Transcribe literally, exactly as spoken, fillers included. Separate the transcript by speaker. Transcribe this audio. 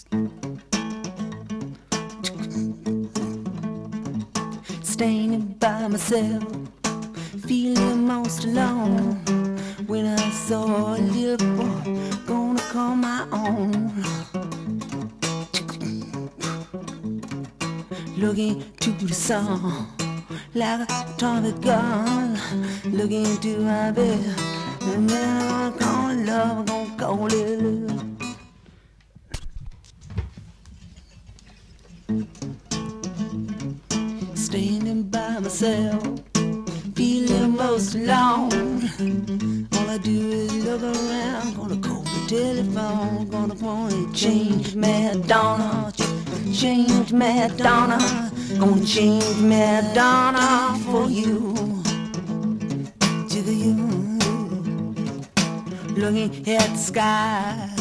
Speaker 1: Standing by myself, feeling most alone. When I saw a little boy gonna call my own. Looking to the sun like a atomic gun. Looking into my bed, and then I'm gonna call it love, I'm gonna call it love. Standing by myself, feeling most alone. All I do is look around, gonna call the telephone, gonna want to change Madonna, change Madonna, gonna change Madonna for you. Jigga you, looking at the sky,